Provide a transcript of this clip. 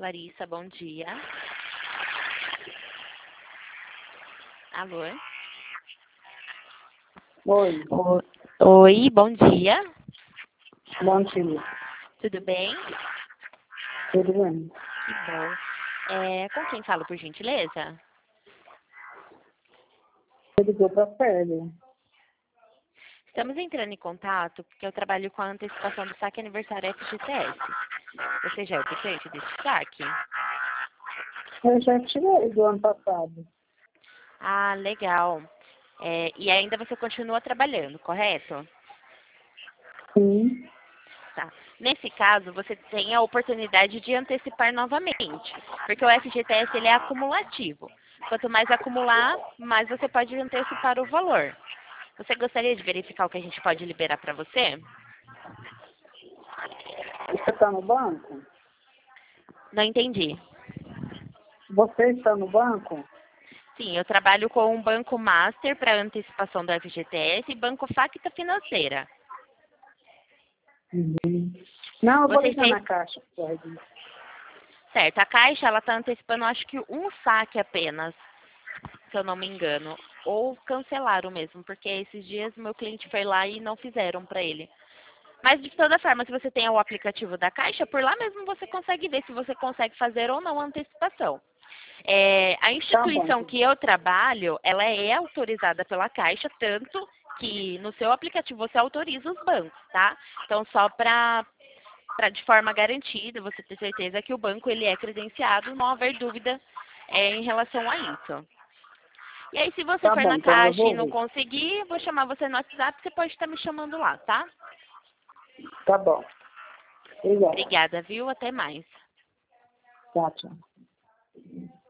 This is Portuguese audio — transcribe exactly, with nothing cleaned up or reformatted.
Larissa, bom dia. Alô? Oi, O- Oi, bom dia. bom dia. Tudo bem? Tudo bem? Que bom. É, com quem falo, por gentileza? Você ligou para a Félia. Estamos entrando em contato porque eu trabalho com a antecipação do saque aniversário F G T S. Você já é o potente desse saque? Eu já tirei do ano passado. Ah, legal. É, e ainda você continua trabalhando, correto? Sim. Tá. Nesse caso, você tem a oportunidade de antecipar novamente, porque o F G T S ele é acumulativo. Quanto mais acumular, mais você pode antecipar o valor. Você gostaria de verificar o que a gente pode liberar para você? Você está no banco? Não entendi. Você está no banco? Sim, eu trabalho com um banco master para antecipação do F G T S e banco Facta Financeira. Uhum. Não, eu vou Vocês ligar têm... na caixa. Pode. Certo, a Caixa ela está antecipando acho que um saque apenas, se eu não me engano. Ou cancelaram mesmo, porque esses dias meu cliente foi lá e não fizeram para ele. Mas de toda forma, se você tem o aplicativo da Caixa, por lá mesmo você consegue ver se você consegue fazer ou não a antecipação. É, a Tá bom. instituição que eu trabalho, ela é autorizada pela Caixa, tanto que no seu aplicativo você autoriza os bancos, tá? Então, só para de forma garantida, você ter certeza que o banco ele é credenciado, não haver dúvida é, em relação a isso. E aí, se você Tá for bom, na então eu Caixa e vou não ver. conseguir, eu vou chamar você no WhatsApp, você pode estar me chamando lá, tá? Tá bom. Obrigada. Obrigada, viu? Até mais. Tchau, tchau.